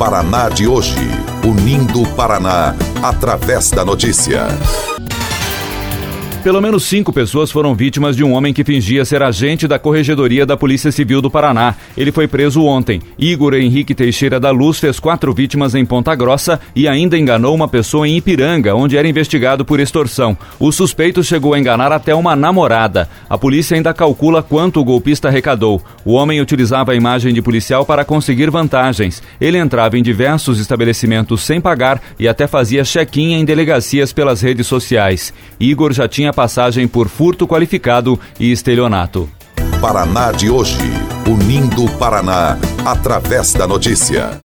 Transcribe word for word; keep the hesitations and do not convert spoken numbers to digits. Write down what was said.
Paraná de hoje, unindo o Paraná através da notícia. Pelo menos cinco pessoas foram vítimas de um homem que fingia ser agente da Corregedoria da Polícia Civil do Paraná. Ele foi preso ontem. Igor Henrique Teixeira da Luz fez quatro vítimas em Ponta Grossa e ainda enganou uma pessoa em Ipiranga, onde era investigado por extorsão. O suspeito chegou a enganar até uma namorada. A polícia ainda calcula quanto o golpista arrecadou. O homem utilizava a imagem de policial para conseguir vantagens. Ele entrava em diversos estabelecimentos sem pagar e até fazia check-in em delegacias pelas redes sociais. Igor já tinha passagem por furto qualificado e estelionato. Paraná de hoje, unindo o Paraná através da notícia.